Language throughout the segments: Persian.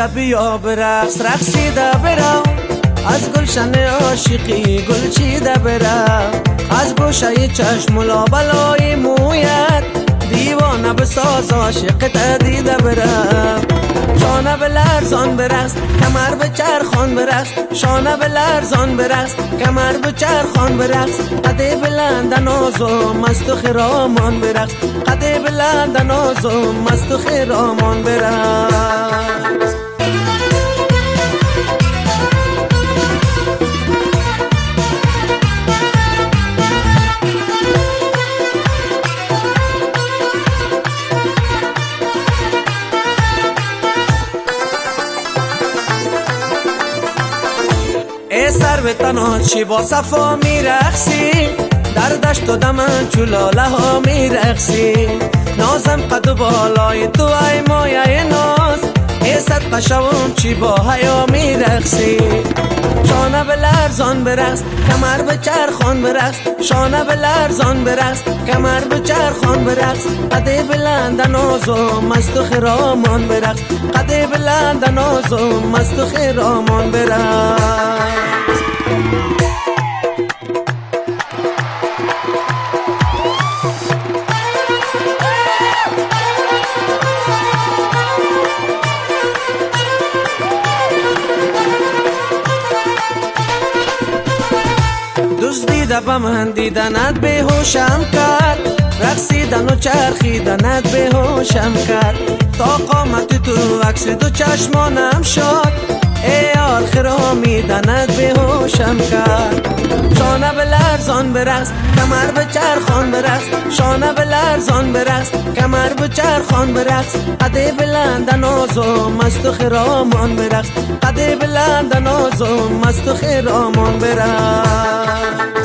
رقصیده بیا برقص رقصیده برو از گلشن عاشقی گل چیده برو از گوشه چشم و لابلای مویت دیوانه بساز عاشقت دیده برو شانه به لرزان برقص کمر به چرخان برقص شانه به لرزان برقص کمر به چرخان برقص قد بلند ناز و مست و خرامان برقص قد بلند ناز و مست و خرامان برقص سر به تنها چی با صفا میرقصی در دشت و دمن چولاله ها میرقصی نازم قد و بالای تو ای مایه ناز ایست قشوم چی با حیا میرقصی شانه به لرزان برقص کمر به چرخان برقص شانه به لرزان برقص کمر به چرخان برقص قد بلند ناز و مست و خرامان برقص قد بلند ناز و مست و خرامان برقص دزدیده به من دیدنت بیهوشم کرد رقصیدن و چرخیدنت بیهوشم کرد تا قامت تو عکس دو چشمانم شد ای یار خرامیدنت بیهوشم کرد شانه به لرزان برقص کمر به چرخان برقص شانه به لرزان برقص کمر به چرخان برقص قد بلند ناز و مست و خرامان برقص قد بلند ناز و مست و خرامان برقص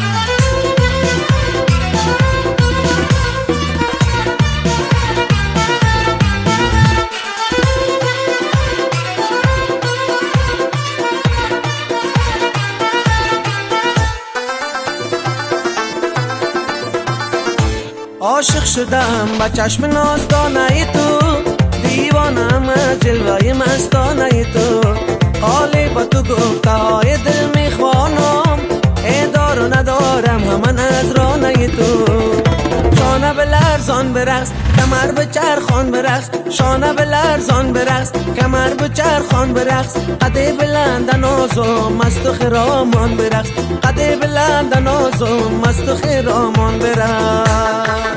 عاشق شدم با چشم نازدانه تو دیوانم از جلوه مستانه تو حالی با تو گفته های دل میخوانم ای دار و ندارم همان از رانه تو شانه به لرزان برقص کمر به چرخان برقص شانه به لرزان برقص کمر به چرخان برقص قد بلند ناز و مست و خرامان برقص قد بلند ناز و مست و خرامان برقص